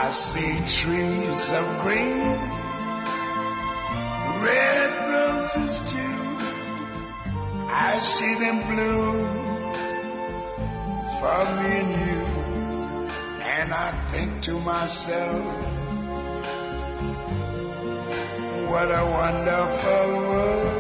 I see trees of green, red roses too. I see them bloom for me and you. And I think to myself, what a wonderful world.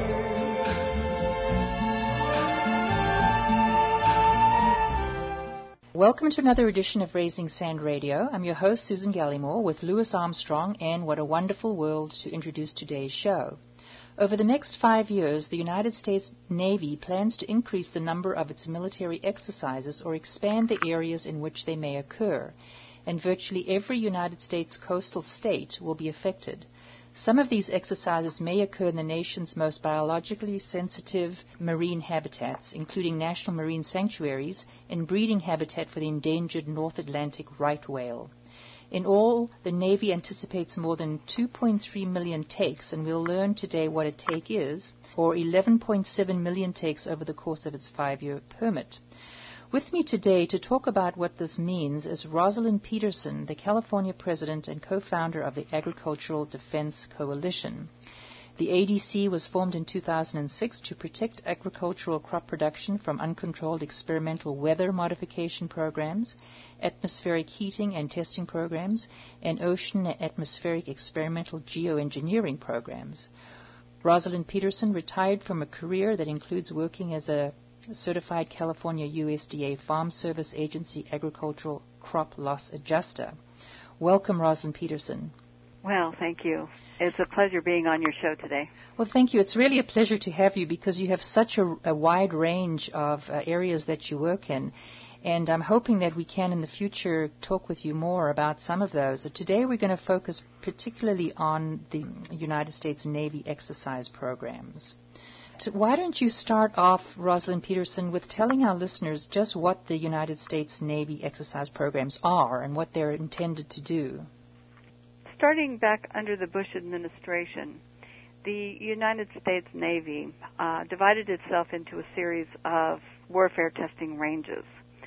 Welcome to another edition of Raising Sand Radio. I'm your host, Susan Gallimore, with Louis Armstrong and What a Wonderful World to introduce today's show. Over the next 5 years, the United States Navy plans to increase the number of its military exercises or expand the areas in which they may occur, and virtually every United States coastal state will be affected. Some of these exercises may occur in the nation's most biologically sensitive marine habitats, including national marine sanctuaries and breeding habitat for the endangered North Atlantic right whale. In all, the Navy anticipates more than 2.3 million takes, and we'll learn today what a take is, or 11.7 million takes over the course of its 5-year permit. With me today to talk about what this means is Rosalind Peterson, the California president and co-founder of the Agricultural Defense Coalition. The ADC was formed in 2006 to protect agricultural crop production from uncontrolled experimental weather modification programs, atmospheric heating and testing programs, and ocean and atmospheric experimental geoengineering programs. Rosalind Peterson retired from a career that includes working as a certified California USDA Farm Service Agency agricultural crop loss adjuster. Welcome, Rosalind Peterson. Well, thank you. It's a pleasure being on your show today. Well, thank you. It's really a pleasure to have you because you have such a wide range of areas that you work in. And I'm hoping that we can in the future talk with you more about some of those. So today we're going to focus particularly on the United States Navy exercise programs. So why don't you start off, Rosalind Peterson, with telling our listeners just what the United States Navy exercise programs are and what they're intended to do? Starting back under the Bush administration, the United States Navy divided itself into a series of warfare testing ranges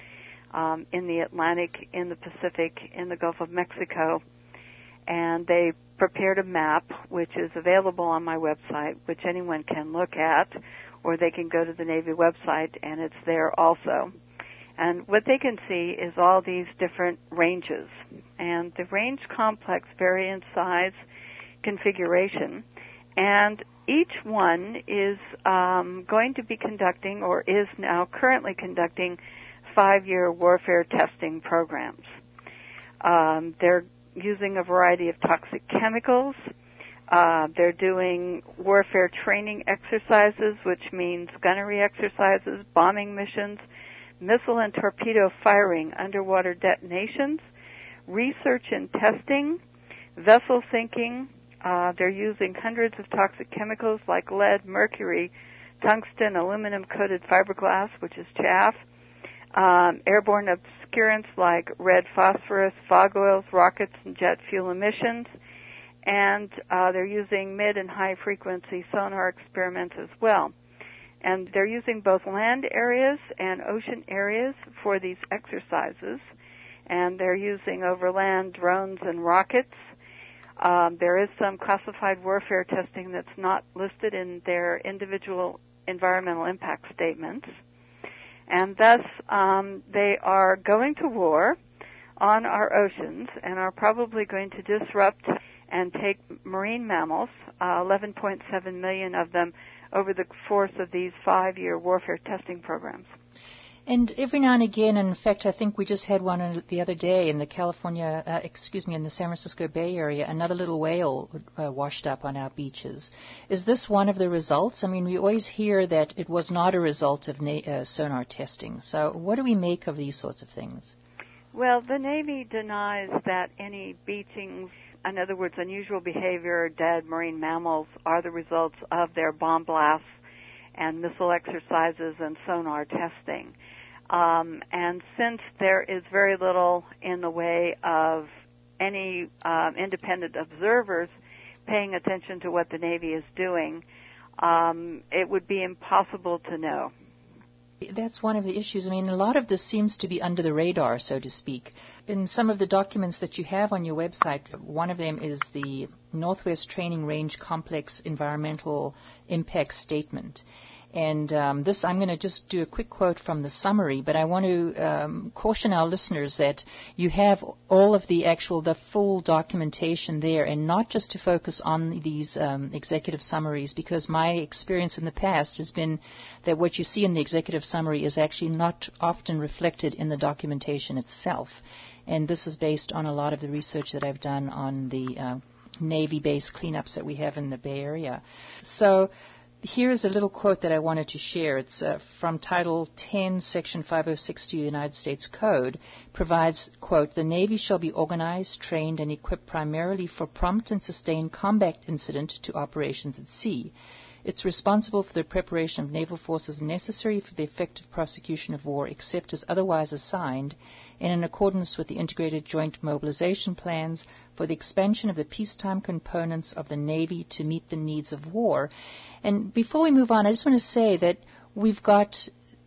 in the Atlantic, in the Pacific, in the Gulf of Mexico, and they prepared a map which is available on my website, which anyone can look at, or they can go to the Navy website and it's there also. And what they can see is all these different ranges. And the range complex vary in size, configuration, and each one is going to be conducting, or is now currently conducting, 5-year warfare testing programs. They're using a variety of toxic chemicals. They're doing warfare training exercises, which means gunnery exercises, bombing missions, missile and torpedo firing, underwater detonations, research and testing, vessel sinking. They're using hundreds of toxic chemicals like lead, mercury, tungsten, aluminum-coated fiberglass, which is chaff, airborne obscurants like red phosphorus, fog oils, rockets, and jet fuel emissions, and they're using mid- and high-frequency sonar experiments as well. And they're using both land areas and ocean areas for these exercises, and they're using overland drones and rockets. There is some classified warfare testing that's not listed in their individual environmental impact statements. And thus, they are going to war on our oceans and are probably going to disrupt and take marine mammals, 11.7 million of them, over the course of these 5-year warfare testing programs. And every now and again, and in fact, I think we just had one the other day in the in the San Francisco Bay Area, another little whale washed up on our beaches. Is this one of the results? I mean, we always hear that it was not a result of sonar testing. So what do we make of these sorts of things? Well, the Navy denies that any beachings, in other words, unusual behavior, dead marine mammals, are the results of their bomb blasts and missile exercises and sonar testing. And since there is very little in the way of any independent observers paying attention to what the Navy is doing, it would be impossible to know. That's one of the issues. I mean, a lot of this seems to be under the radar, so to speak. In some of the documents that you have on your website, one of them is the Northwest Training Range Complex Environmental Impact Statement. And this, I'm going to just do a quick quote from the summary, but I want to caution our listeners that you have all of the full documentation there, and not just to focus on these executive summaries, because my experience in the past has been that what you see in the executive summary is actually not often reflected in the documentation itself. And this is based on a lot of the research that I've done on the Navy-based cleanups that we have in the Bay Area. So here's a little quote that I wanted to share. It's from Title 10, Section 506 to the United States Code. Provides, quote, "The Navy shall be organized, trained, and equipped primarily for prompt and sustained combat incident to operations at sea. It's responsible for the preparation of naval forces necessary for the effective prosecution of war, except as otherwise assigned, and in accordance with the integrated joint mobilization plans for the expansion of the peacetime components of the Navy to meet the needs of war." And before we move on, I just want to say that we've got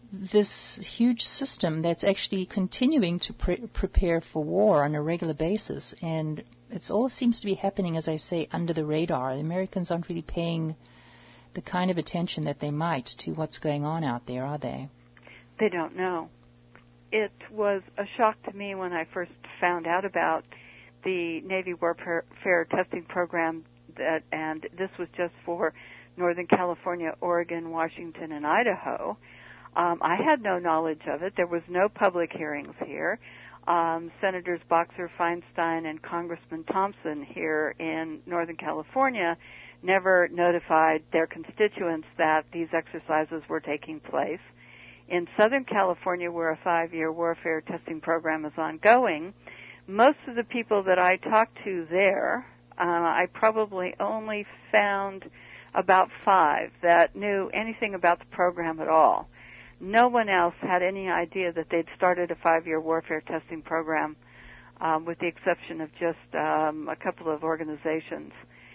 this huge system that's actually continuing to prepare for war on a regular basis, and it all seems to be happening, as I say, under the radar. The Americans aren't really paying the kind of attention that they might to what's going on out there, are they? They don't know. It was a shock to me when I first found out about the Navy warfare testing program, and this was just for Northern California, Oregon, Washington, and Idaho. I had no knowledge of it. There was no public hearings here. Senators Boxer, Feinstein, and Congressman Thompson here in Northern California never notified their constituents that these exercises were taking place. In Southern California, where a 5-year warfare testing program is ongoing, most of the people that I talked to there, I probably only found about 5 that knew anything about the program at all. No one else had any idea that they'd started a 5-year warfare testing program, with the exception of just a couple of organizations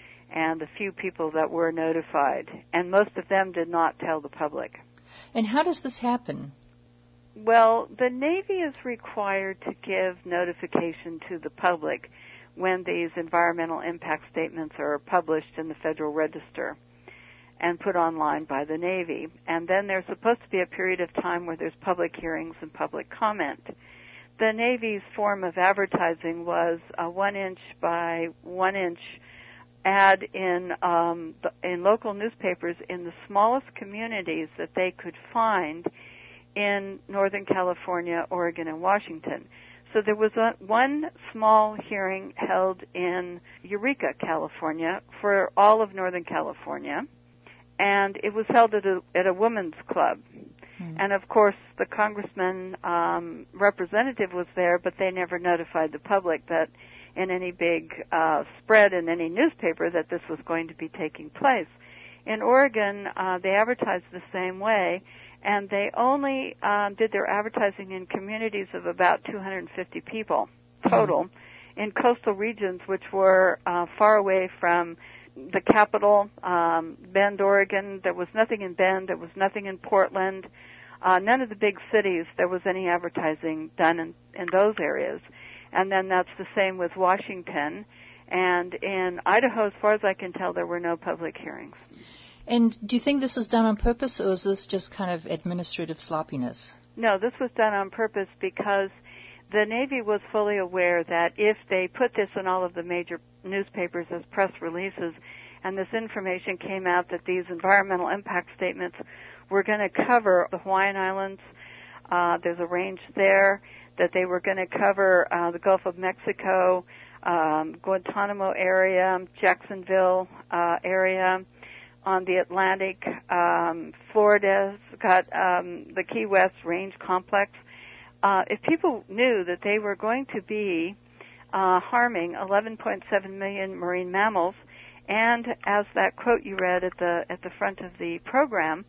and a few people that were notified, and most of them did not tell the public. And how does this happen? Well, the Navy is required to give notification to the public when these environmental impact statements are published in the Federal Register and put online by the Navy. And then there's supposed to be a period of time where there's public hearings and public comment. The Navy's form of advertising was a 1-inch by 1-inch ad in local newspapers in the smallest communities that they could find in Northern California, Oregon, and Washington. So there was one small hearing held in Eureka, California, for all of Northern California, and it was held at a women's club. And of course, the congressman representative was there, but they never notified the public that in any big spread in any newspaper that this was going to be taking place. In Oregon, they advertised the same way, and they only did their advertising in communities of about 250 people total in coastal regions which were far away from the capital, Bend, Oregon. There was nothing in Bend. There was nothing in Portland. None of the big cities there was any advertising done in those areas. And then that's the same with Washington. And in Idaho, as far as I can tell, there were no public hearings. And do you think this is done on purpose, or is this just kind of administrative sloppiness? No, this was done on purpose because the Navy was fully aware that if they put this in all of the major newspapers as press releases and this information came out that these environmental impact statements were going to cover the Hawaiian Islands, there's a range there, that they were going to cover the Gulf of Mexico, Guantanamo area, Jacksonville area, on the Atlantic, Florida's got the Key West Range Complex. If people knew that they were going to be harming 11.7 million marine mammals, and as that quote you read at the front of the program,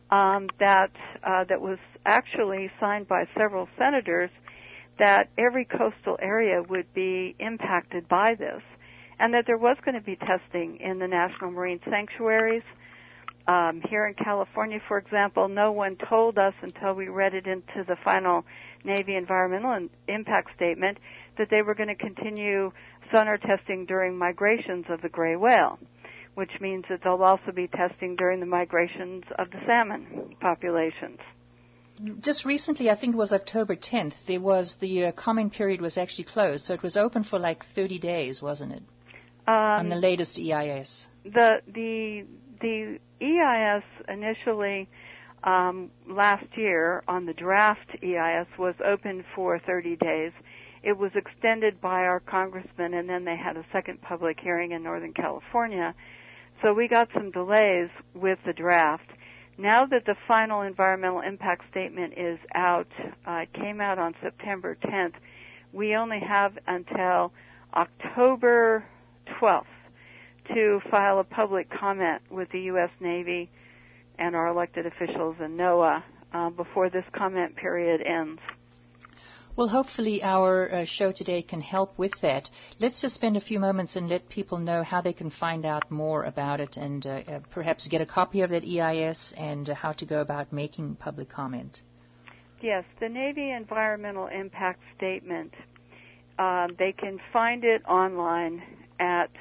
that was actually signed by several senators, that every coastal area would be impacted by this, and that there was going to be testing in the national marine sanctuaries, Here in California, for example, no one told us until we read it into the final Navy environmental impact statement that they were going to continue sonar testing during migrations of the gray whale, which means that they'll also be testing during the migrations of the salmon populations. Just recently, I think it was October 10th, there was the comment period was actually closed, so it was open for like 30 days, wasn't it? On the latest EIS. The EIS initially last year on the draft EIS was open for 30 days. It was extended by our congressman, and then they had a second public hearing in Northern California. So we got some delays with the draft. Now that the final environmental impact statement is out, it came out on September 10th, we only have until October 12th to file a public comment with the U.S. Navy and our elected officials in NOAA before this comment period ends. Well, hopefully our show today can help with that. Let's just spend a few moments and let people know how they can find out more about it and perhaps get a copy of that EIS and how to go about making public comment. Yes, the Navy Environmental Impact Statement, they can find it online at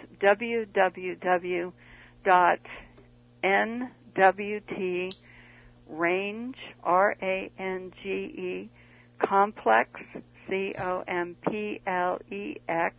www.nwtrange, R-A-N-G-E, complex, C-O-M-P-L-E-X,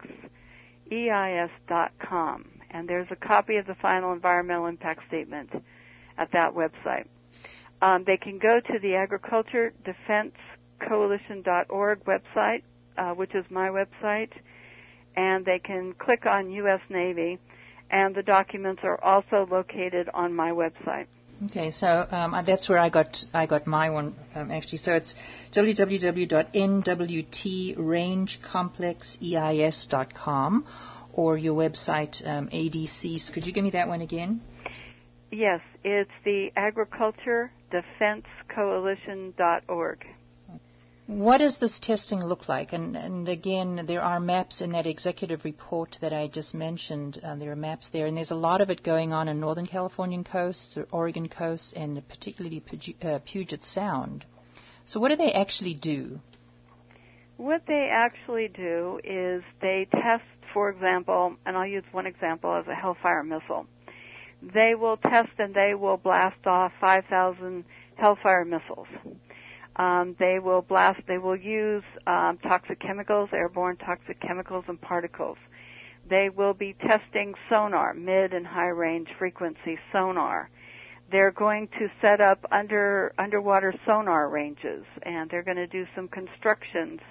EIS.com. And there's a copy of the final environmental impact statement at that website. They can go to the Agriculture Defense Coalition.org website, which is my website, and they can click on U.S. Navy, and the documents are also located on my website. Okay, so that's where I got my one actually. So it's www.nwtrangecomplexeis.com or your website ADC. Could you give me that one again? Yes, it's the Agriculture Defense Coalition.org. What does this testing look like? And again, there are maps in that executive report that I just mentioned. There are maps there, and there's a lot of it going on in Northern Californian coasts, or Oregon coasts, and particularly Puget Sound. So what do they actually do? What they actually do is they test, for example, and I'll use one example as a Hellfire missile. They will test and they will blast off 5,000 Hellfire missiles. They will use toxic chemicals, airborne toxic chemicals and particles. They will be testing sonar, mid and high range frequency sonar. They're going to set up underwater sonar ranges, and they're going to do some constructions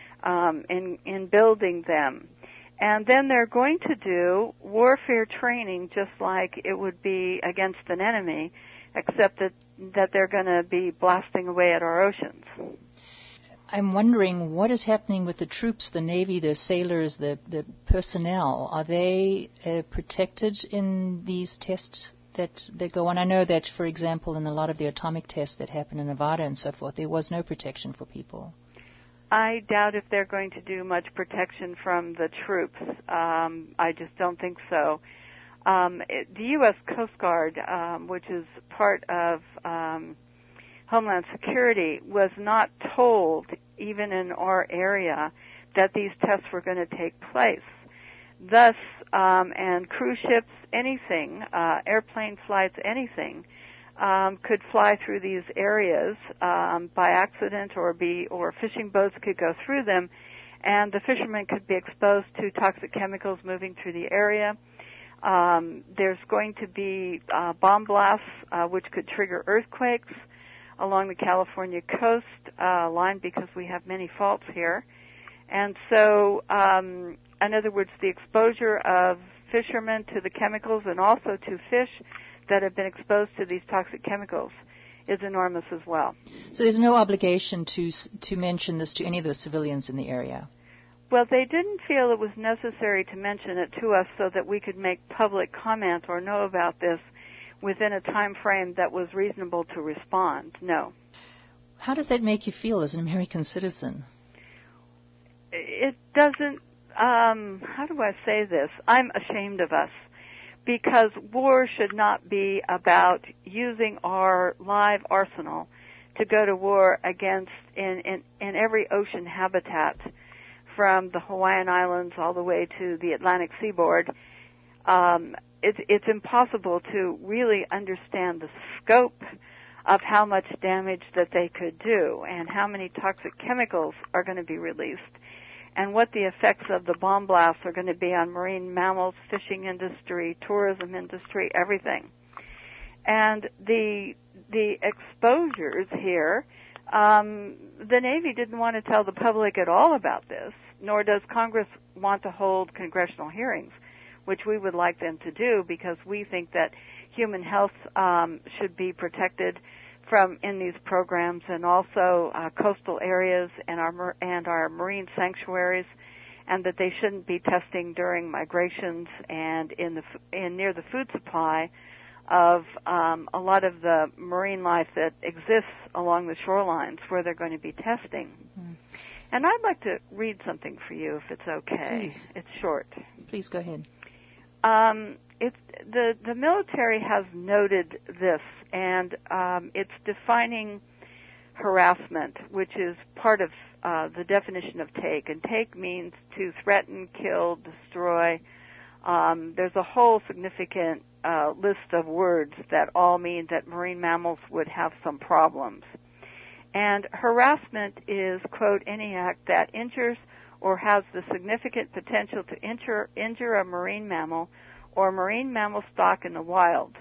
in building them. And then they're going to do warfare training just like it would be against an enemy, except that they're going to be blasting away at our oceans. I'm wondering what is happening with the troops, the Navy, the sailors, the personnel. Are they protected in these tests that go on? I know that, for example, in a lot of the atomic tests that happen in Nevada and so forth, there was no protection for people. I doubt if they're going to do much protection from the troops. I just don't think so. The U.S. Coast Guard, which is part of Homeland Security, was not told, even in our area, that these tests were going to take place. Thus, and cruise ships, anything, airplane flights, anything, could fly through these areas by accident, or fishing boats could go through them, and the fishermen could be exposed to toxic chemicals moving through the area. There's going to be bomb blasts, which could trigger earthquakes along the California coast line because we have many faults here. And so, in other words, the exposure of fishermen to the chemicals and also to fish that have been exposed to these toxic chemicals is enormous as well. So there's no obligation to mention this to any of the civilians in the area? Well, they didn't feel it was necessary to mention it to us so that we could make public comment or know about this within a time frame that was reasonable to respond. No. How does that make you feel as an American citizen? It doesn't, how do I say this? I'm ashamed of us because war should not be about using our live arsenal to go to war against in every ocean habitat, from the Hawaiian Islands all the way to the Atlantic seaboard. It's impossible to really understand the scope of how much damage that they could do and how many toxic chemicals are going to be released and what the effects of the bomb blasts are going to be on marine mammals, fishing industry, tourism industry, everything. And the exposures here, the Navy didn't want to tell the public at all about this, nor does Congress want to hold congressional hearings, which we would like them to do, because we think that human health should be protected from in these programs, and also coastal areas and our marine sanctuaries, and that they shouldn't be testing during migrations and near the food supply of a lot of the marine life that exists along the shorelines where they're going to be testing. Mm. And I'd like to read something for you, if it's okay. Please. It's short. Please go ahead. The military has noted this, and it's defining harassment, which is part of the definition of take. And take means to threaten, kill, destroy. There's a whole significant list of words that all mean that marine mammals would have some problems. And harassment is, quote, any act that injures or has the significant potential to injure a marine mammal or marine mammal stock in the wild.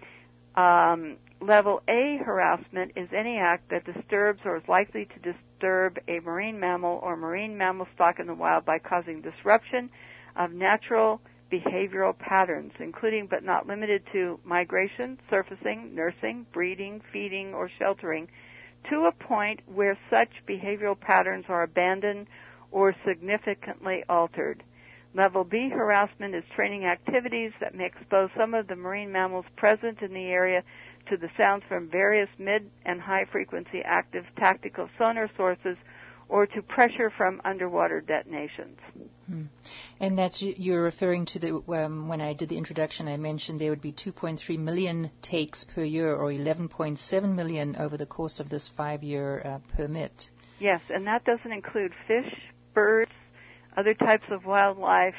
Level A harassment is any act that disturbs or is likely to disturb a marine mammal or marine mammal stock in the wild by causing disruption of natural behavioral patterns, including but not limited to migration, surfacing, nursing, breeding, feeding, or sheltering, to a point where such behavioral patterns are abandoned or significantly altered. Level B harassment is training activities that may expose some of the marine mammals present in the area to the sounds from various mid and high frequency active tactical sonar sources or to pressure from underwater detonations. Hmm. And that's, you're referring to the, when I did the introduction, I mentioned there would be 2.3 million takes per year, or 11.7 million over the course of this 5-year permit. Yes, and that doesn't include fish, birds, other types of wildlife,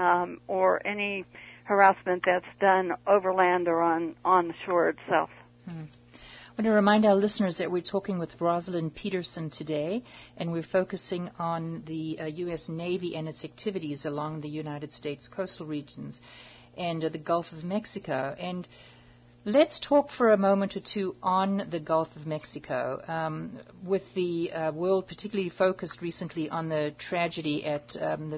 or any harassment that's done overland or on the shore itself. Hmm. I want to remind our listeners that we're talking with Rosalind Peterson today, and we're focusing on the U.S. Navy and its activities along the United States coastal regions and the Gulf of Mexico. And let's talk for a moment or two on the Gulf of Mexico, with the world particularly focused recently on the tragedy at the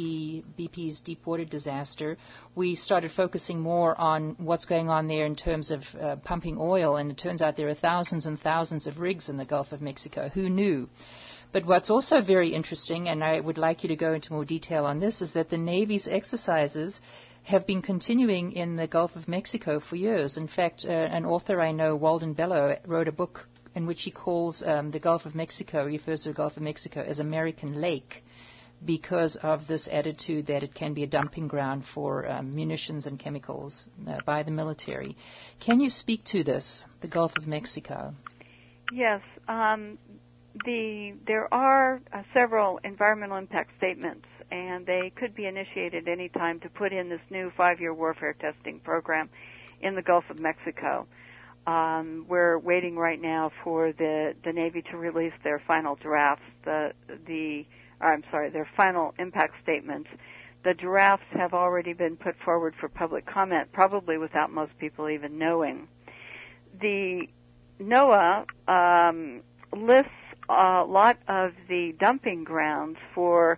BP's Deepwater disaster. We started focusing more on what's going on there in terms of pumping oil, and it turns out there are thousands and thousands of rigs in the Gulf of Mexico. Who knew? But what's also very interesting, and I would like you to go into more detail on this, is that the Navy's exercises have been continuing in the Gulf of Mexico for years. In fact, an author I know, Walden Bello, wrote a book in which he calls the Gulf of Mexico, refers to the Gulf of Mexico as American Lake, because of this attitude that it can be a dumping ground for munitions and chemicals by the military. Can you speak to this, the Gulf of Mexico? Yes. There are several environmental impact statements, and they could be initiated any time to put in this new 5-year warfare testing program in the Gulf of Mexico. We're waiting right now for the Navy to release their final drafts, their final impact statements. The drafts have already been put forward for public comment, probably without most people even knowing. The NOAA lists a lot of the dumping grounds for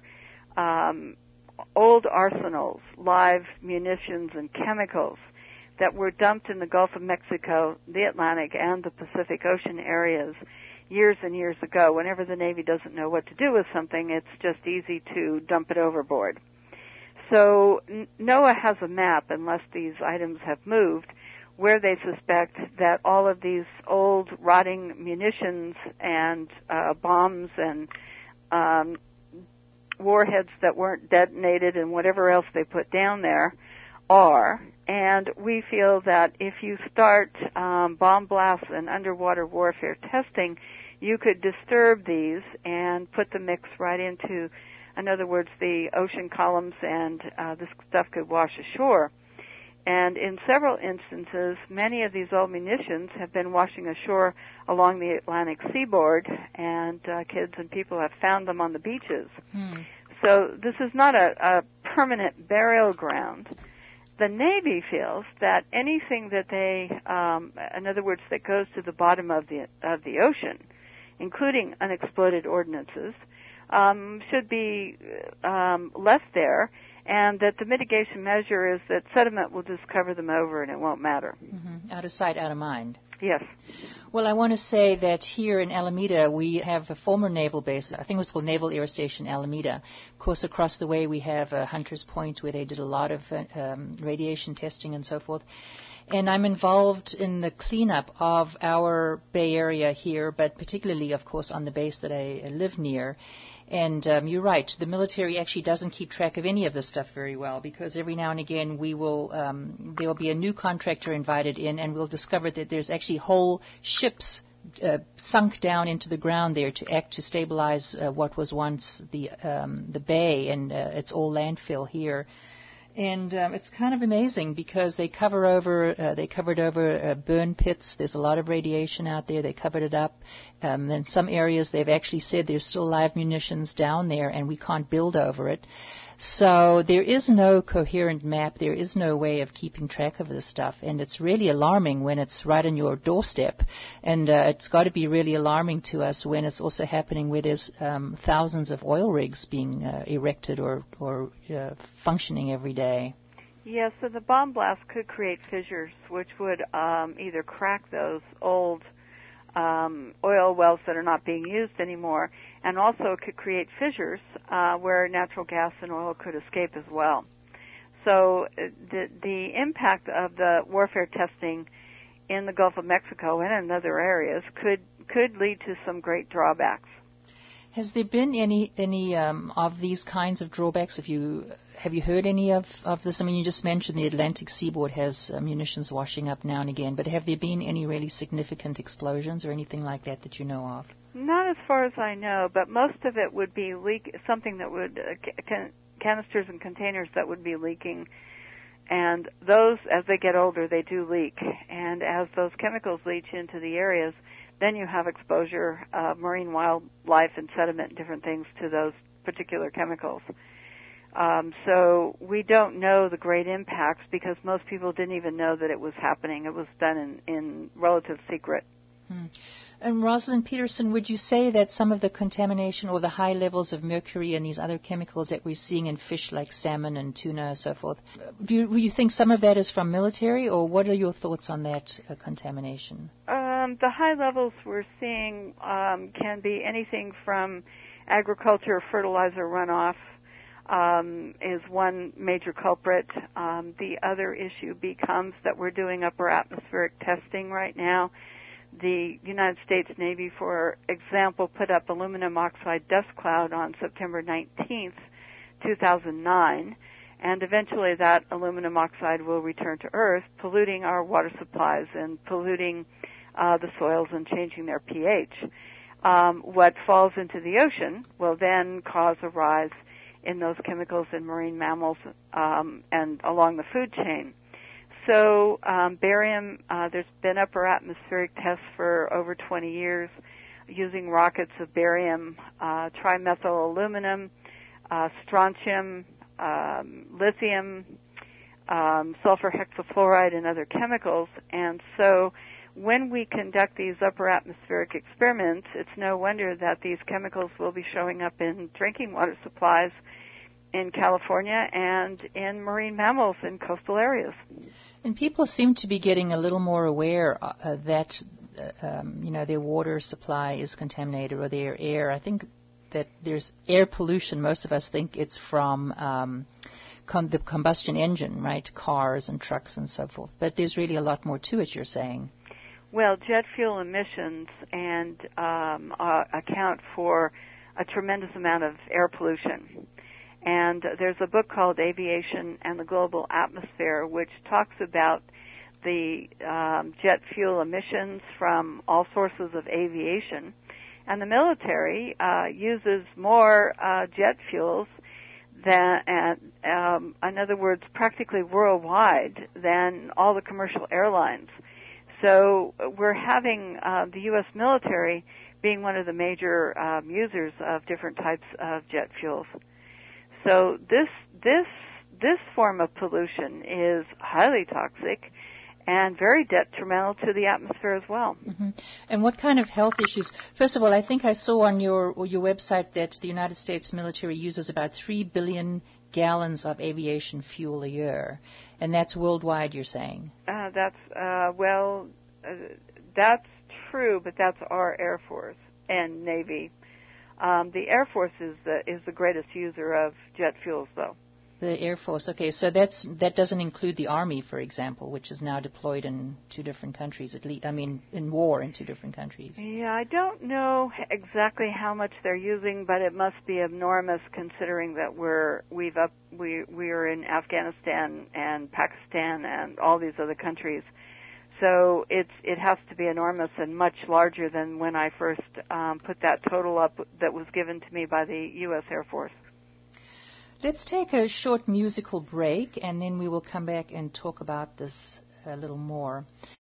old arsenals, live munitions, and chemicals that were dumped in the Gulf of Mexico, the Atlantic, and the Pacific Ocean areas years and years ago. Whenever the Navy doesn't know what to do with something, it's just easy to dump it overboard. So NOAA has a map, unless these items have moved, where they suspect that all of these old rotting munitions and bombs and warheads that weren't detonated and whatever else they put down there are. And we feel that if you start bomb blasts and underwater warfare testing, you could disturb these and put the mix right into, in other words, the ocean columns, and this stuff could wash ashore. And in several instances, many of these old munitions have been washing ashore along the Atlantic seaboard, and kids and people have found them on the beaches. So this is not a permanent burial ground. The Navy feels that anything that they, in other words, that goes to the bottom of the ocean, including unexploded ordnances, should be left there, and that the mitigation measure is that sediment will just cover them over and it won't matter. Out of sight, out of mind. Yes. Well, I want to say that here in Alameda, we have a former naval base. I think it was called Naval Air Station Alameda. Of course, across the way, we have Hunters Point, where they did a lot of radiation testing and so forth. And I'm involved in the cleanup of our Bay Area here, but particularly, of course, on the base that I live near. And you're right, the military actually doesn't keep track of any of this stuff very well, because every now and again there will be a new contractor invited in, and we'll discover that there's actually whole ships sunk down into the ground there to stabilize what was once the bay, and it's all landfill here. And it's kind of amazing because they covered over burn pits. There's a lot of radiation out there. They covered it up. In some areas, they've actually said there's still live munitions down there, and we can't build over it. So there is no coherent map. There is no way of keeping track of this stuff. And it's really alarming when it's right on your doorstep. And it's got to be really alarming to us when it's also happening where there's thousands of oil rigs being erected or functioning every day. Yes, so the bomb blast could create fissures, which would either crack those old oil wells that are not being used anymore, and also could create fissures where natural gas and oil could escape as well. So the impact of the warfare testing in the Gulf of Mexico and in other areas could lead to some great drawbacks. Has there been any of these kinds of drawbacks? Have you heard any of this? I mean, you just mentioned the Atlantic seaboard has munitions washing up now and again, but have there been any really significant explosions or anything like that you know of? Not as far as I know, but most of it would be something that would canisters and containers that would be leaking, and those, as they get older, they do leak, and as those chemicals leach into the areas, then you have exposure of marine wildlife and sediment and different things to those particular chemicals. So we don't know the great impacts because most people didn't even know that it was happening. It was done in relative secret. And Rosalind Peterson, would you say that some of the contamination or the high levels of mercury and these other chemicals that we're seeing in fish like salmon and tuna and so forth, do you think some of that is from military, or what are your thoughts on that contamination? The high levels we're seeing can be anything from agriculture, fertilizer runoff is one major culprit. The other issue becomes that we're doing upper atmospheric testing right now. The United States Navy, for example, put up aluminum oxide dust cloud on September 19th, 2009, and eventually that aluminum oxide will return to Earth, polluting our water supplies and polluting the soils and changing their pH. What falls into the ocean will then cause a rise in those chemicals in marine mammals and along the food chain. So barium, there's been upper atmospheric tests for over 20 years using rockets of barium, trimethyl aluminum, strontium, lithium, sulfur hexafluoride, and other chemicals. And so when we conduct these upper atmospheric experiments, it's no wonder that these chemicals will be showing up in drinking water supplies in California and in marine mammals in coastal areas. And people seem to be getting a little more aware that their water supply is contaminated, or their air. I think that there's air pollution. Most of us think it's from the combustion engine, right? Cars and trucks and so forth. But there's really a lot more to it, you're saying. Well, jet fuel emissions and account for a tremendous amount of air pollution. And there's a book called Aviation and the Global Atmosphere, which talks about the jet fuel emissions from all sources of aviation. And the military uses more jet fuels than, in other words, practically worldwide than all the commercial airlines. So we're having the U.S. military being one of the major users of different types of jet fuels. So this form of pollution is highly toxic and very detrimental to the atmosphere as well. Mm-hmm. And what kind of health issues? First of all, I think I saw on your website that the United States military uses about 3 billion gallons of aviation fuel a year, and that's worldwide, you're saying? That's true, but that's our Air Force and Navy. The Air Force is the greatest user of jet fuels, though. The Air Force, okay. So that doesn't include the Army, for example, which is now deployed in 2 different countries, at least. I mean, in war in 2 different countries. Yeah, I don't know exactly how much they're using, but it must be enormous considering that we are in Afghanistan and Pakistan and all these other countries. So it has to be enormous and much larger than when I first put that total up that was given to me by the U.S. Air Force. Let's take a short musical break, and then we will come back and talk about this a little more.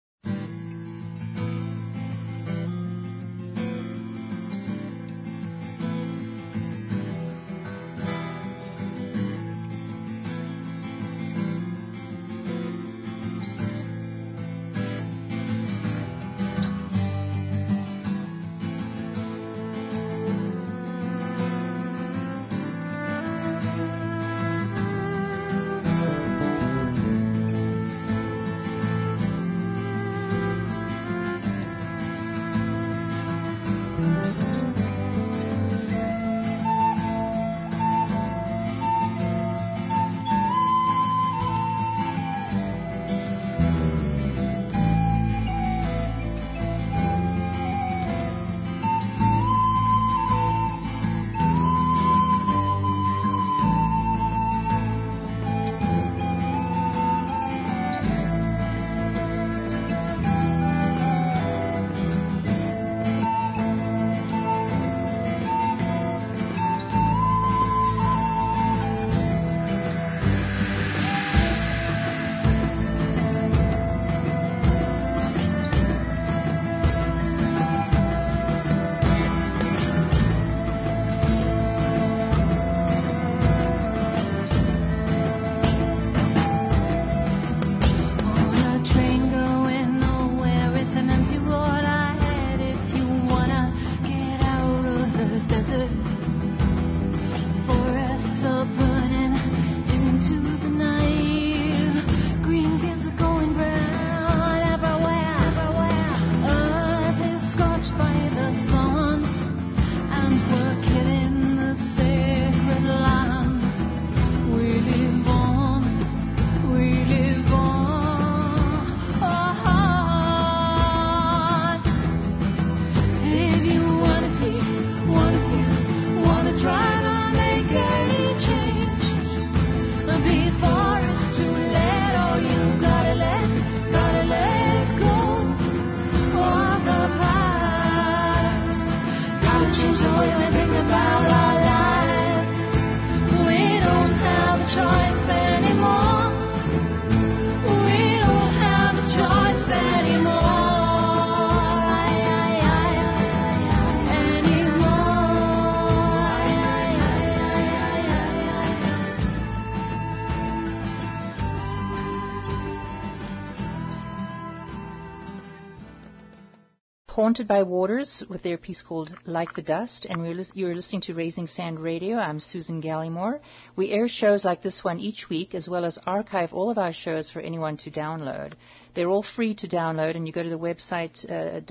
Haunted by Waters with their piece called Like the Dust, and you're listening to Raising Sand Radio. I'm Susan Gallimore. We air shows like this one each week, as well as archive all of our shows for anyone to download. They're all free to download, and you go to the website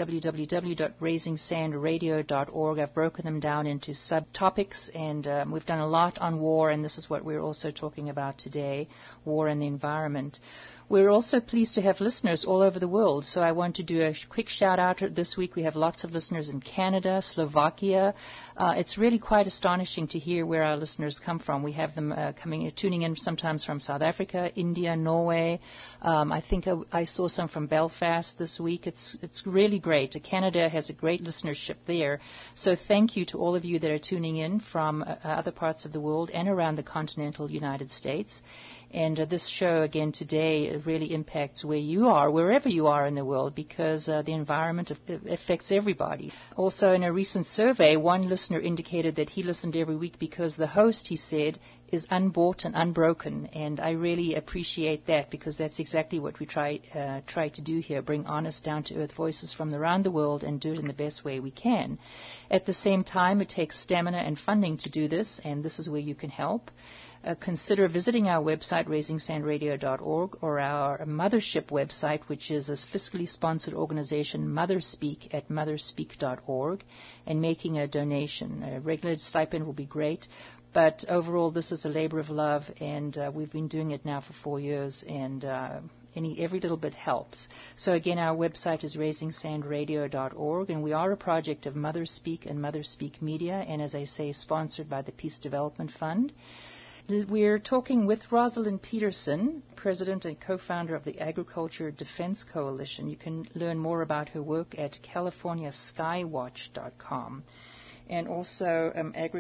www.raisingsandradio.org. I've broken them down into subtopics, and we've done a lot on war, and this is what we're also talking about today, war and the environment. We're also pleased to have listeners all over the world, so I want to do a quick shout-out. This week we have lots of listeners in Canada, Slovakia. It's really quite astonishing to hear where our listeners come from. We have them tuning in sometimes from South Africa, India, Norway. I think I saw some from Belfast this week. It's really great. Canada has a great listenership there. So thank you to all of you that are tuning in from other parts of the world and around the continental United States. And this show, again, today really impacts where you are, wherever you are in the world, because the environment affects everybody. Also, in a recent survey, one listener indicated that he listened every week because the host, he said, is unbought and unbroken. And I really appreciate that, because that's exactly what we try to do here, bring honest, down-to-earth voices from around the world and do it in the best way we can. At the same time, it takes stamina and funding to do this, and this is where you can help. Consider visiting our website, raisingsandradio.org, or our mothership website, which is a fiscally sponsored organization, Motherspeak, at motherspeak.org, and making a donation. A regular stipend will be great, but overall this is a labor of love, and we've been doing it now for 4 years, and every little bit helps. So again, our website is raisingsandradio.org, and we are a project of Motherspeak and Motherspeak Media, and as I say, sponsored by the Peace Development Fund. We're talking with Rosalind Peterson, President and co-founder of the Agriculture Defense Coalition. You can learn more about her work at CaliforniaSkywatch.com and also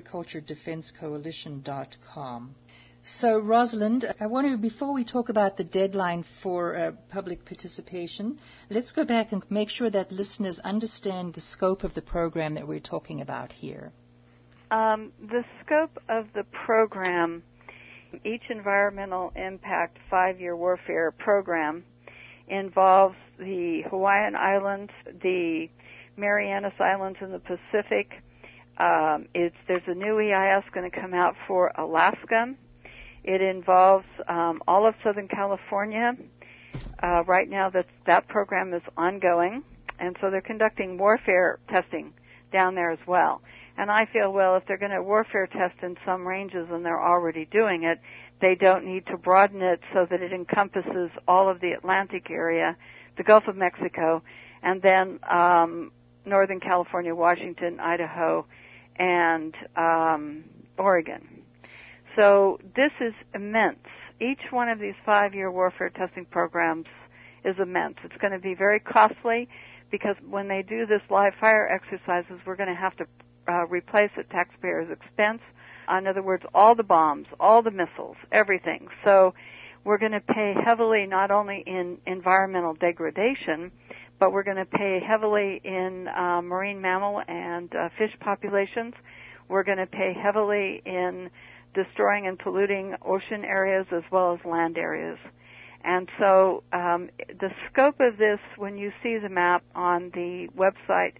agriculturedefensecoalition.com. So, Rosalind, I want to, before we talk about the deadline for public participation, let's go back and make sure that listeners understand the scope of the program that we're talking about here. The scope of the program, each environmental impact 5-year warfare program involves the Hawaiian Islands, the Marianas Islands in the Pacific. There's a new EIS going to come out for Alaska. It involves all of Southern California. Right now that program is ongoing, and so they're conducting warfare testing down there as well. And I feel, well, if they're going to warfare test in some ranges and they're already doing it, they don't need to broaden it so that it encompasses all of the Atlantic area, the Gulf of Mexico, and then Northern California, Washington, Idaho, and Oregon. So this is immense. Each one of these 5-year warfare testing programs is immense. It's going to be very costly, because when they do this live fire exercises, we're going to have to replace at taxpayers' expense. In other words, all the bombs, all the missiles, everything. So we're going to pay heavily not only in environmental degradation, but we're going to pay heavily in marine mammal and fish populations. We're going to pay heavily in destroying and polluting ocean areas as well as land areas. And so the scope of this, when you see the map on the website,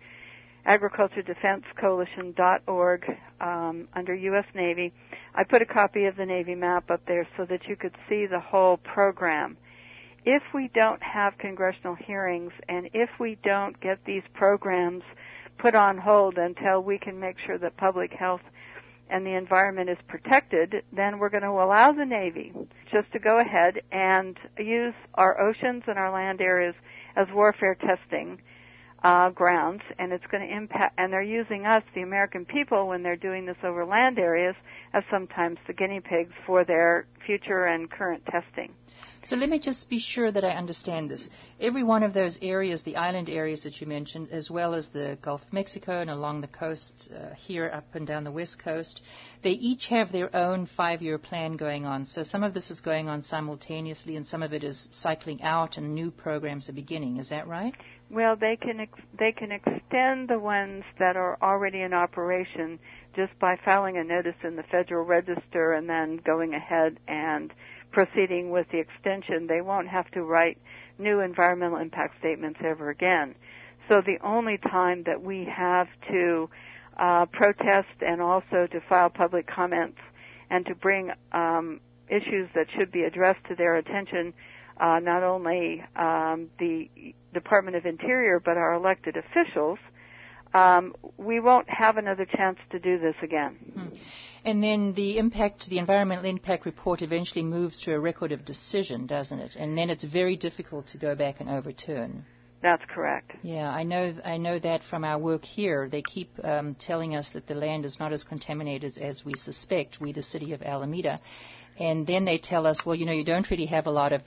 agriculturedefensecoalition.org, under U.S. Navy, I put a copy of the Navy map up there so that you could see the whole program. If we don't have congressional hearings, and if we don't get these programs put on hold until we can make sure that public health and the environment is protected, then we're going to allow the Navy just to go ahead and use our oceans and our land areas as warfare testing grounds, and it's going to impact, and they're using us, the American people, when they're doing this over land areas, as sometimes the guinea pigs for their future and current testing. So let me just be sure that I understand this. Every one of those areas, the island areas that you mentioned, as well as the Gulf of Mexico and along the coast here up and down the West Coast, they each have their own 5-year plan going on. So some of this is going on simultaneously, and some of it is cycling out and new programs are beginning. Is that right? Well, they can extend the ones that are already in operation just by filing a notice in the Federal Register and then going ahead and proceeding with the extension. They won't have to write new environmental impact statements ever again. So the only time that we have to protest and also to file public comments and to bring issues that should be addressed to their attention not only the Department of Interior but our elected officials, we won't have another chance to do this again. And then the environmental impact report eventually moves to a record of decision, doesn't it? And then it's very difficult to go back and overturn. That's correct. Yeah, I know that from our work here. They keep telling us that the land is not as contaminated as we suspect, we the city of Alameda. And then they tell us, well, you don't really have a lot of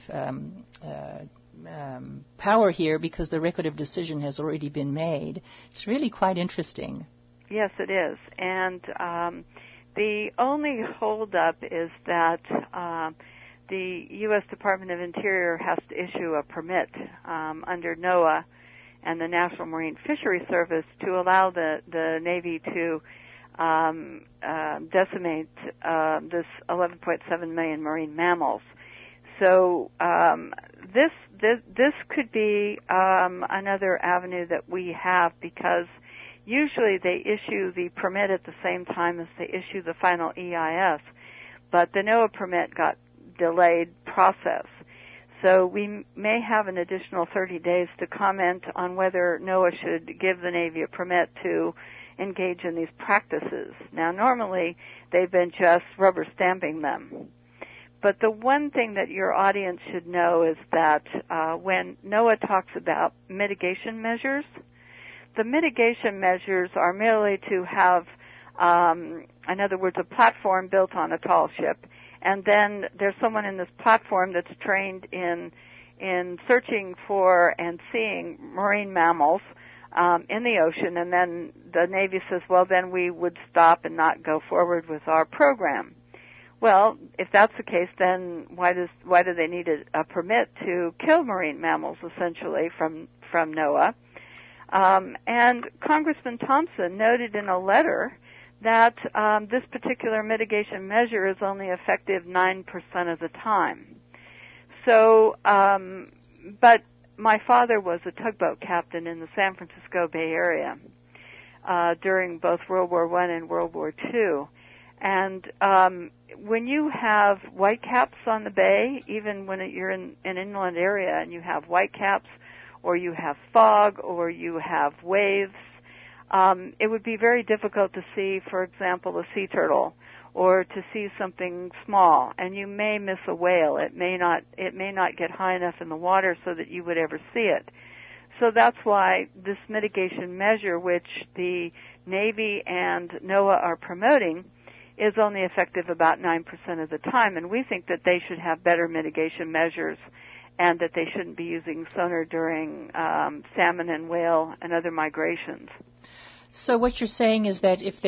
power here because the record of decision has already been made. It's really quite interesting. Yes, it is. And the only holdup is that the U.S. Department of Interior has to issue a permit under NOAA and the National Marine Fisheries Service to allow the Navy to decimate this 11.7 million marine mammals. So this could be another avenue that we have, because usually they issue the permit at the same time as they issue the final EIS, but the NOAA permit got delayed process. So we may have an additional 30 days to comment on whether NOAA should give the Navy a permit to engage in these practices. Now, normally they've been just rubber stamping them. But the one thing that your audience should know is that when NOAA talks about mitigation measures, the mitigation measures are merely to have, in other words, a platform built on a tall ship, and then there's someone in this platform that's trained in searching for and seeing marine mammals in the ocean, and then the Navy says, well, then we would stop and not go forward with our program. Well, if that's the case, then why do they need a permit to kill marine mammals, essentially, from NOAA? And Congressman Thompson noted in a letter that this particular mitigation measure is only effective 9% of the time. So, but my father was a tugboat captain in the San Francisco Bay Area during both World War I and World War II. And when you have whitecaps on the bay, even when you're in an inland area and you have whitecaps, or you have fog, or you have waves, it would be very difficult to see, for example, a sea turtle, or to see something small, and you may miss a whale. It may not get high enough in the water so that you would ever see it. So that's why this mitigation measure, which the Navy and NOAA are promoting, is only effective about 9% of the time, and we think that they should have better mitigation measures, and that they shouldn't be using sonar during salmon and whale and other migrations. So what you're saying is that if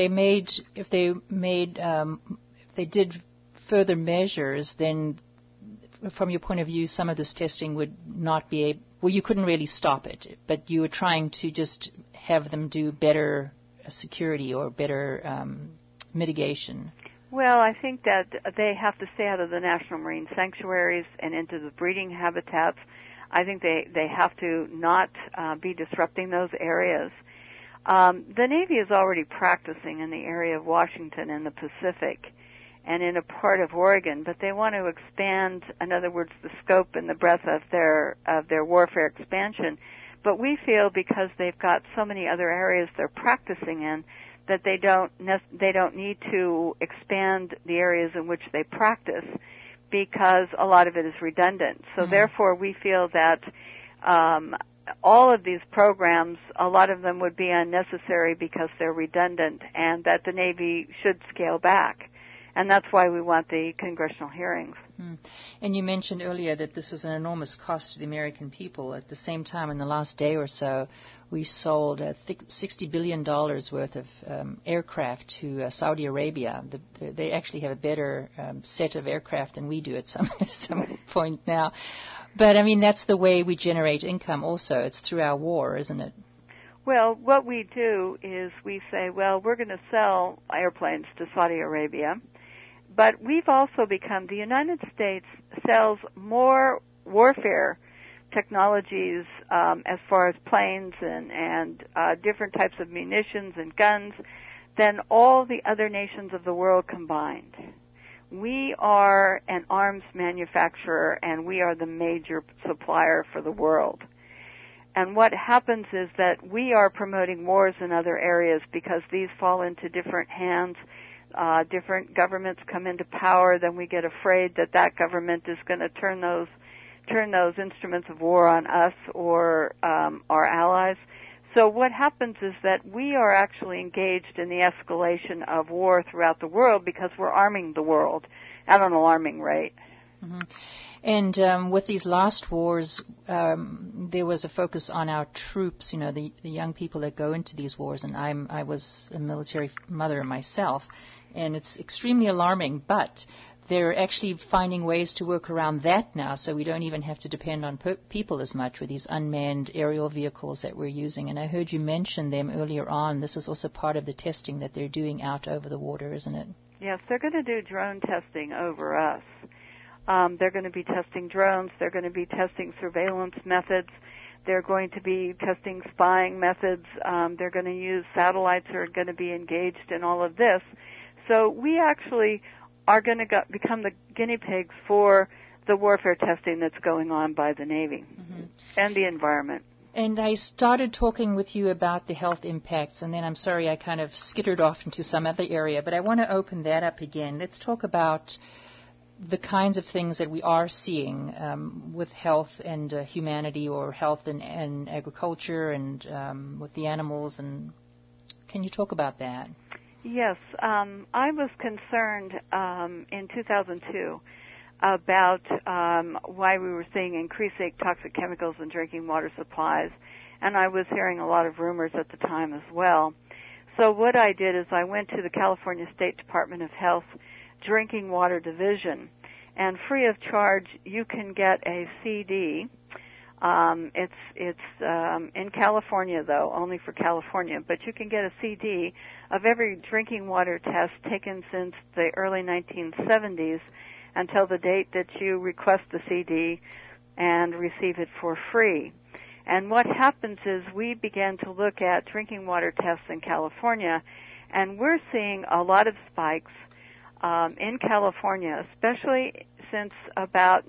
they did further measures, then from your point of view, some of this testing would not be able, well, you couldn't really stop it, but you were trying to just have them do better security or better mitigation. Well, I think that they have to stay out of the national marine sanctuaries and into the breeding habitats. I think they have to not be disrupting those areas. The Navy is already practicing in the area of Washington and the Pacific and in a part of Oregon, but they want to expand, in other words, the scope and the breadth of their warfare expansion. But we feel because they've got so many other areas they're practicing in, that they don't need to expand the areas in which they practice, because a lot of it is redundant. So therefore, we feel that all of these programs, a lot of them would be unnecessary because they're redundant, and that the Navy should scale back. And that's why we want the congressional hearings. And you mentioned earlier that this is an enormous cost to the American people. At the same time, in the last day or so, we sold $60 billion worth of aircraft to Saudi Arabia. They actually have a better set of aircraft than we do at some point now. But, I mean, that's the way we generate income also. It's through our war, isn't it? Well, what we do is we say, well, we're going to sell airplanes to Saudi Arabia. But we've also become, the United States sells more warfare technologies as far as planes and different types of munitions and guns than all the other nations of the world combined. we are an arms manufacturer, and we are the major supplier for the world. And what happens is that we are promoting wars in other areas because these fall into different hands. Different governments come into power, then we get afraid that that government is going to turn those instruments of war on us or our allies. So what happens is that we are actually engaged in the escalation of war throughout the world because we're arming the world at an alarming rate. Mm-hmm. And with these last wars, there was a focus on our troops, you know, the young people that go into these wars. And I was a military mother myself, and it's extremely alarming. But they're actually finding ways to work around that now, so we don't even have to depend on people as much with these unmanned aerial vehicles that we're using. And I heard you mention them earlier on. This is also part of the testing that they're doing out over the water, isn't it? Yes, they're going to do drone testing over us. They're going to be testing drones. They're going to be testing surveillance methods. They're going to be testing spying methods. They're going to use satellites that are going to be engaged in all of this. So we actually are going to become the guinea pigs for the warfare testing that's going on by the Navy and the environment. And I started talking with you about the health impacts, and then I'm sorry I kind of skittered off into some other area, but I want to open that up again. Let's talk about the kinds of things that we are seeing with health and humanity, or health and agriculture and with the animals. And can you talk about that? Yes. I was concerned in 2002 about why we were seeing increasing toxic chemicals in drinking water supplies, and I was hearing a lot of rumors at the time as well. So what I did is I went to the California State Department of Health Drinking Water Division, and free of charge you can get a CD. It's in California, though, only for California, but you can get a CD of every drinking water test taken since the early 1970s until the date that you request the CD and receive it for free. And what happens is we began to look at drinking water tests in California, and we're seeing a lot of spikes in California, especially since about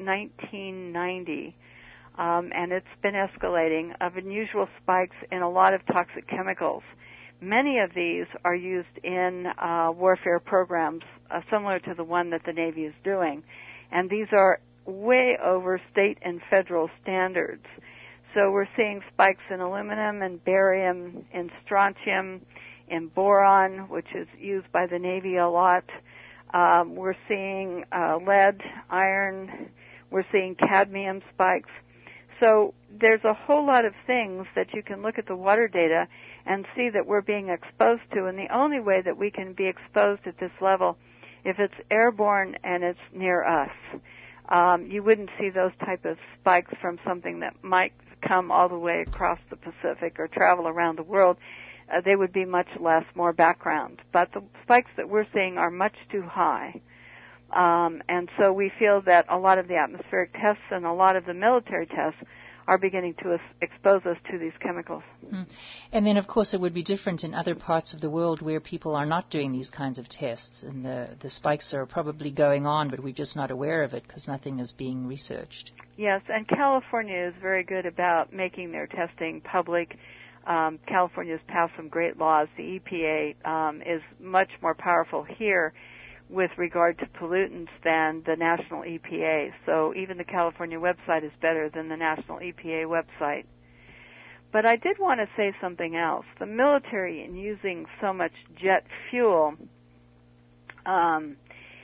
1990. And it's been escalating, of unusual spikes in a lot of toxic chemicals. Many of these are used in warfare programs similar to the one that the Navy is doing. And these are way over state and federal standards. So we're seeing spikes in aluminum and barium, in strontium, in boron, which is used by the Navy a lot. We're seeing lead, iron. We're seeing cadmium spikes. So there's a whole lot of things that you can look at the water data and see that we're being exposed to, and the only way that we can be exposed at this level, if it's airborne and it's near us. You wouldn't see those type of spikes from something that might come all the way across the Pacific or travel around the world. They would be much less, more background. But the spikes that we're seeing are much too high. And so we feel that a lot of the atmospheric tests and a lot of the military tests are beginning to expose us to these chemicals. Mm. And then, of course, it would be different in other parts of the world where people are not doing these kinds of tests, and the spikes are probably going on, but we're just not aware of it because nothing is being researched. Yes, and California is very good about making their testing public. California has passed some great laws. The EPA is much more powerful here with regard to pollutants than the national EPA. So even the California website is better than the national EPA website. But I did want to say something else. The military, in using so much jet fuel, the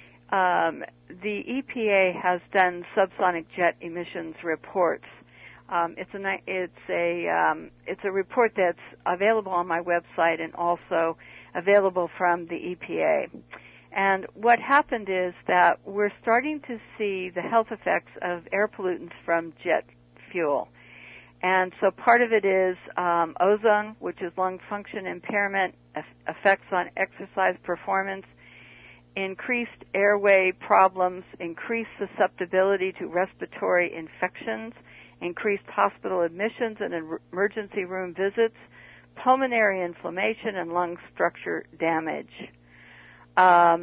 EPA has done subsonic jet emissions reports. It's a report that's available on my website and also available from the EPA. And what happened is that we're starting to see the health effects of air pollutants from jet fuel. And so part of it is ozone, which is lung function impairment, effects on exercise performance, increased airway problems, increased susceptibility to respiratory infections, increased hospital admissions and emergency room visits, pulmonary inflammation, and lung structure damage.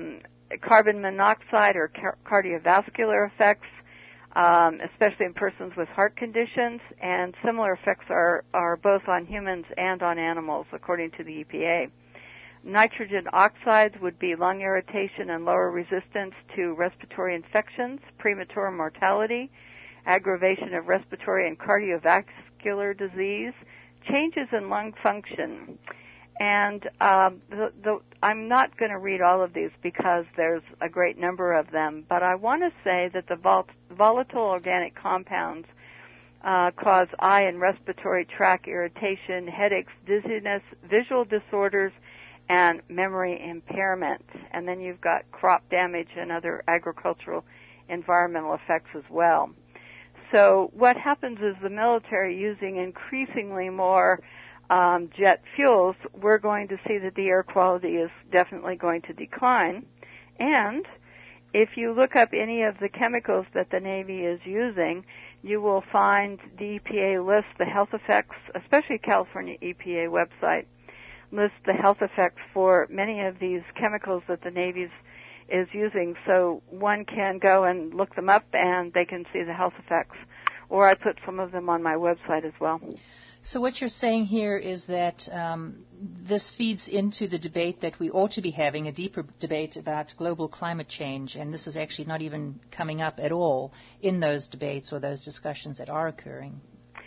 carbon monoxide or cardiovascular effects, especially in persons with heart conditions, and similar effects are both on humans and on animals, according to the EPA. Nitrogen oxides would be lung irritation and lower resistance to respiratory infections, premature mortality, aggravation of respiratory and cardiovascular disease, changes in lung function. And I'm not going to read all of these because there's a great number of them, but I want to say that the volatile organic compounds cause eye and respiratory tract irritation, headaches, dizziness, visual disorders, and memory impairment. And then you've got crop damage and other agricultural environmental effects as well. So what happens is the military, using increasingly more jet fuels, we're going to see that the air quality is definitely going to decline. And if you look up any of the chemicals that the Navy is using, you will find the EPA lists the health effects, especially California EPA website, lists the health effects for many of these chemicals that the Navy is using, so one can go and look them up and they can see the health effects. Or I put some of them on my website as well. So what you're saying here is that this feeds into the debate that we ought to be having, a deeper debate about global climate change, and this is actually not even coming up at all in those debates or those discussions that are occurring.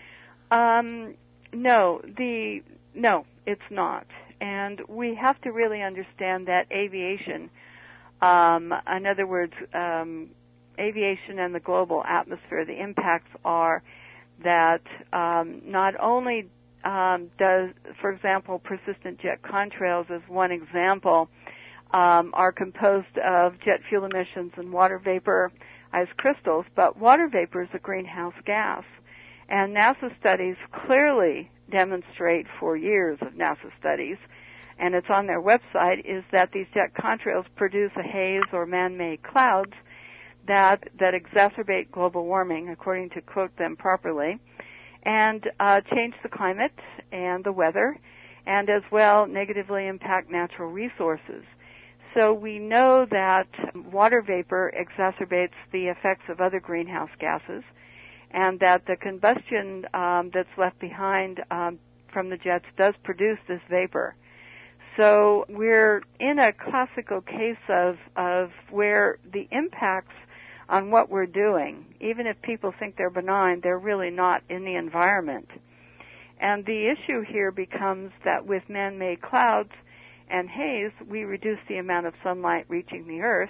No, it's not. And we have to really understand that aviation, in other words, aviation and the global atmosphere, the impacts are that not only does, for example, persistent jet contrails as one example, are composed of jet fuel emissions and water vapor ice crystals, but water vapor is a greenhouse gas. And NASA studies clearly demonstrate, for years of NASA studies, and it's on their website, is that these jet contrails produce a haze or man-made clouds that exacerbate global warming, according to quote them properly, and change the climate and the weather, and as well negatively impact natural resources. So we know that water vapor exacerbates the effects of other greenhouse gases, and that the combustion that's left behind from the jets does produce this vapor. So we're in a classical case of where the impacts on what we're doing, even if people think they're benign, they're really not in the environment. And the issue here becomes that with man-made clouds and haze, we reduce the amount of sunlight reaching the Earth,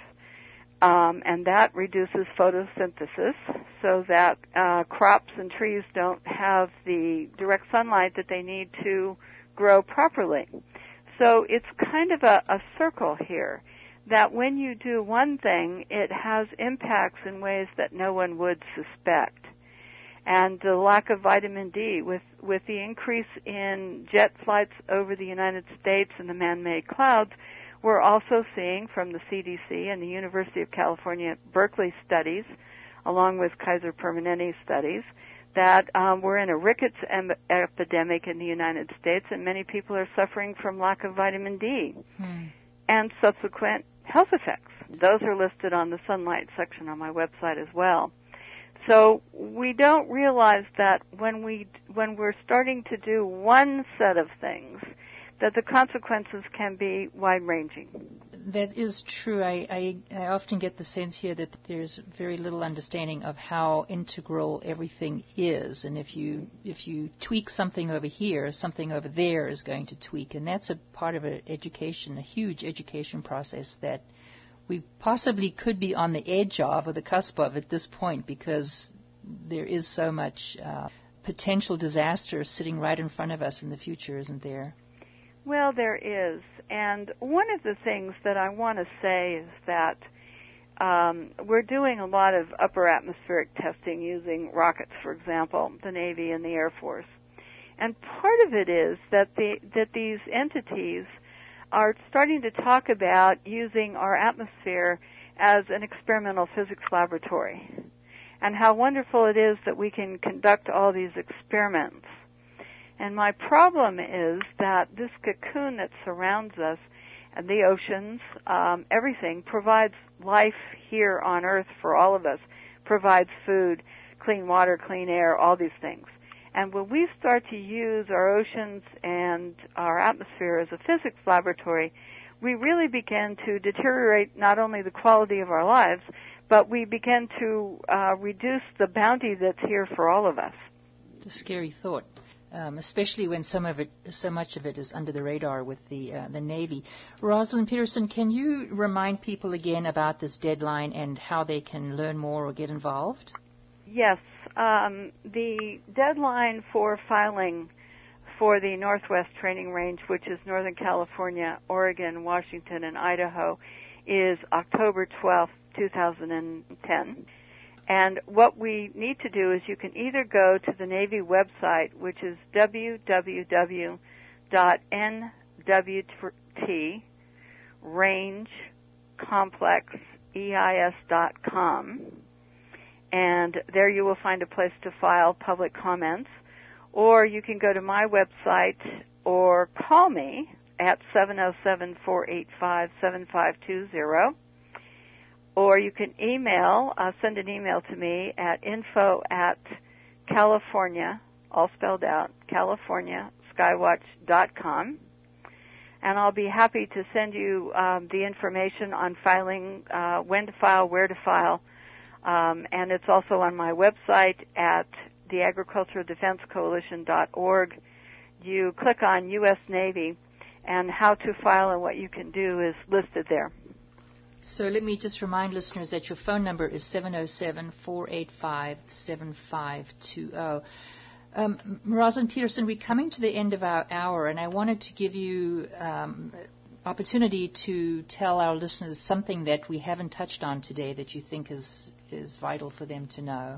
and that reduces photosynthesis so that crops and trees don't have the direct sunlight that they need to grow properly. So it's kind of a circle here, that when you do one thing, it has impacts in ways that no one would suspect. And the lack of vitamin D, with the increase in jet flights over the United States and the man-made clouds, we're also seeing from the CDC and the University of California, Berkeley studies, along with Kaiser Permanente studies, that we're in a rickets epidemic in the United States, and many people are suffering from lack of vitamin D and subsequent health effects. Those are listed on the sunlight section on my website as well. So we don't realize that when we're starting to do one set of things, that the consequences can be wide-ranging. That is true. I often get the sense here that there's very little understanding of how integral everything is, and if you tweak something over here, something over there is going to tweak, and that's a part of a huge education process that we possibly could be on the edge of, or the cusp of, at this point, because there is so much potential disaster sitting right in front of us in the future, isn't there? Well, there is. And one of the things that I want to say is that we're doing a lot of upper atmospheric testing using rockets, for example, the Navy and the Air Force. And part of it is that these entities are starting to talk about using our atmosphere as an experimental physics laboratory, and how wonderful it is that we can conduct all these experiments. And my problem is that this cocoon that surrounds us and the oceans, everything provides life here on Earth for all of us, provides food, clean water, clean air, all these things. And when we start to use our oceans and our atmosphere as a physics laboratory, we really begin to deteriorate not only the quality of our lives, but we begin to reduce the bounty that's here for all of us. It's a scary thought, especially when so much of it is under the radar with the Navy. Rosalind Peterson, can you remind people again about this deadline and how they can learn more or get involved? Yes. The deadline for filing for the Northwest Training Range, which is Northern California, Oregon, Washington, and Idaho, is October 12th, 2010. And what we need to do is you can either go to the Navy website, which is www.nwtrangecomplex.com, and there you will find a place to file public comments. Or you can go to my website or call me at 707-485-7520. Or you can send an email to me at info@California, all spelled out, CaliforniaSkywatch.com. And I'll be happy to send you the information on filing, when to file, where to file. And it's also on my website at the agricultural-defense-coalition.org. You click on U.S. Navy, and how to file and what you can do is listed there. So let me just remind listeners that your phone number is 707-485-7520. Rosalind Peterson, we're coming to the end of our hour, and I wanted to give you opportunity to tell our listeners something that we haven't touched on today that you think is vital for them to know.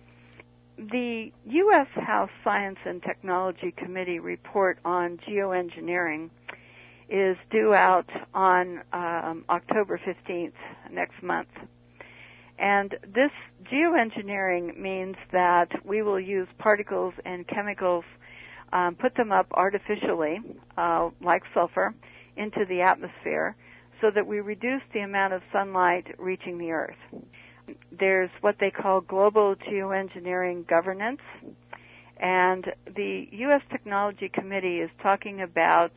The U.S. House Science and Technology Committee report on geoengineering is due out on October 15th, next month. And this geoengineering means that we will use particles and chemicals, put them up artificially, like sulfur, into the atmosphere so that we reduce the amount of sunlight reaching the Earth. There's what they call global geoengineering governance, and the U.S. Technology Committee is talking about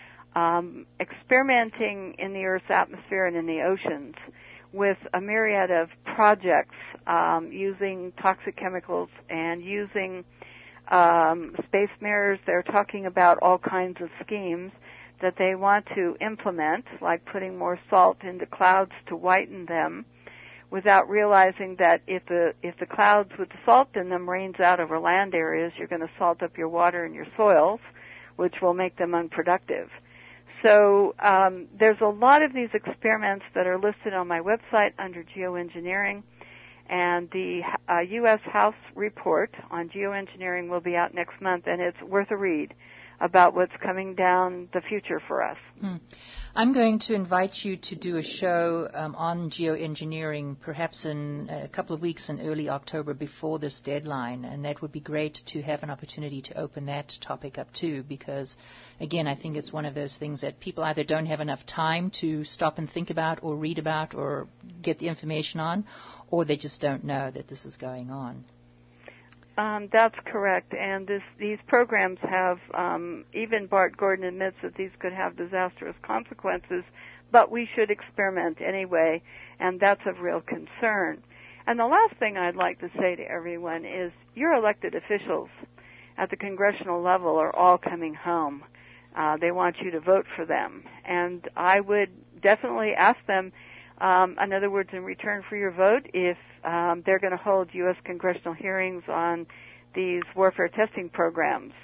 experimenting in the Earth's atmosphere and in the oceans with a myriad of projects using toxic chemicals and using space mirrors. They're talking about all kinds of schemes that they want to implement, like putting more salt into clouds to whiten them, without realizing that if the clouds with the salt in them rains out over land areas, you're going to salt up your water and your soils, which will make them unproductive. So there's a lot of these experiments that are listed on my website under geoengineering, and the U.S. House report on geoengineering will be out next month, and it's worth a read about what's coming down the future for us. I'm going to invite you to do a show on geoengineering perhaps in a couple of weeks in early October before this deadline, and that would be great to have an opportunity to open that topic up too, because, again, I think it's one of those things that people either don't have enough time to stop and think about or read about or get the information on, or they just don't know that this is going on. That's correct, and these programs have, even Bart Gordon admits that these could have disastrous consequences, but we should experiment anyway, and that's of real concern. And the last thing I'd like to say to everyone is your elected officials at the congressional level are all coming home. They want you to vote for them, and I would definitely ask them, in other words, in return for your vote, if they're going to hold U.S. congressional hearings on these warfare testing programs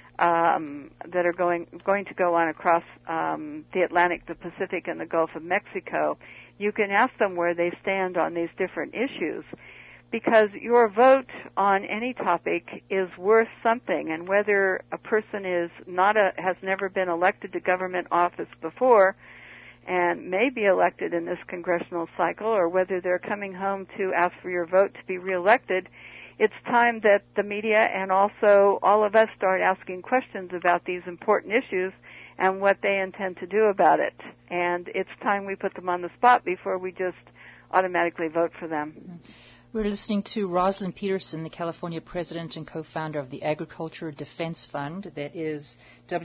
that are going to go on across the Atlantic, the Pacific, and the Gulf of Mexico, you can ask them where they stand on these different issues, because your vote on any topic is worth something, and whether a person has never been elected to government office before and may be elected in this congressional cycle, or whether they're coming home to ask for your vote to be reelected, it's time that the media and also all of us start asking questions about these important issues and what they intend to do about it. And it's time we put them on the spot before we just automatically vote for them. We're listening to Rosalind Peterson, the California president and co-founder of the Agriculture Defense Fund. That is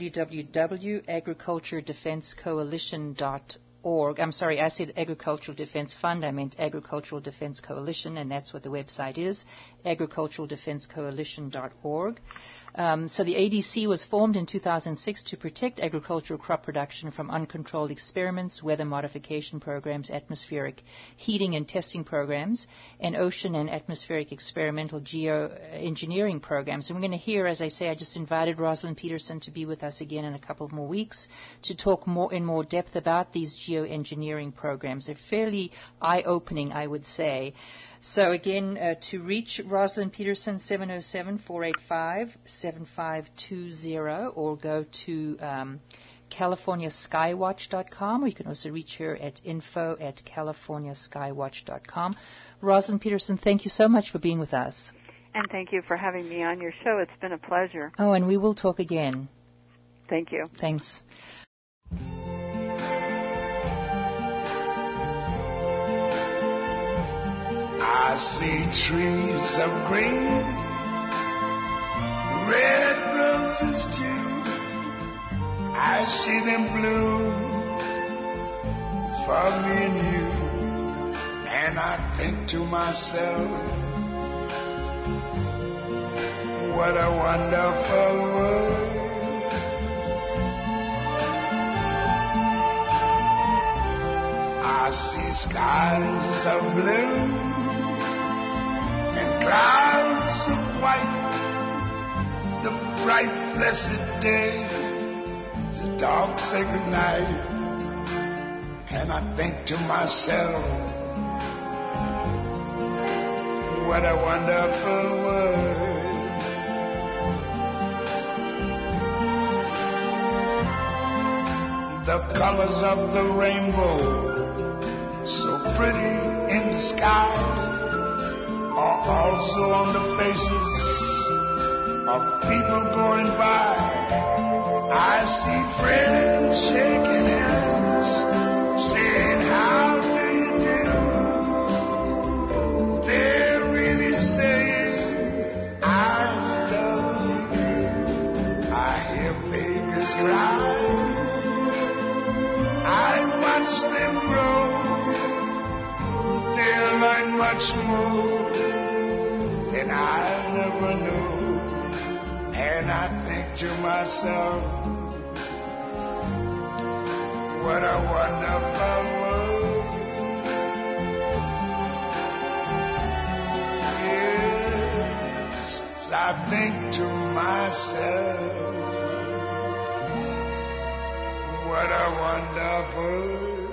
www.agriculturedefensecoalition.org. I'm sorry, I said Agricultural Defense Fund. I meant Agricultural Defense Coalition, and that's what the website is, agriculturaldefensecoalition.org. So the ADC was formed in 2006 to protect agricultural crop production from uncontrolled experiments, weather modification programs, atmospheric heating and testing programs, and ocean and atmospheric experimental geoengineering programs. And we're going to hear, as I say, I just invited Rosalind Peterson to be with us again in a couple of more weeks to talk in more depth about these geoengineering programs. They're fairly eye-opening, I would say. So again, to reach Rosalind Peterson, 707-485-7520, or go to CaliforniaSkywatch.com, or you can also reach her at info@CaliforniaSkywatch.com. Rosalind Peterson, thank you so much for being with us. And thank you for having me on your show. It's been a pleasure. Oh, and we will talk again. Thank you. Thanks. I see trees of green, red roses too. I see them bloom for me and you. And I think to myself, what a wonderful world. I see skies of blue and clouds of white, the bright blessed day, the dark sacred night. And I think to myself, what a wonderful world. The colors of the rainbow, so pretty in the sky, are also on the faces of people going by. I see friends shaking hands, saying, how do you do? They're really saying, I love you. I hear babies cry, I watch them grow. They'll learn much more than I never knew. And I think to myself, what a wonderful world. Yes, I think to myself, what a wonderful world.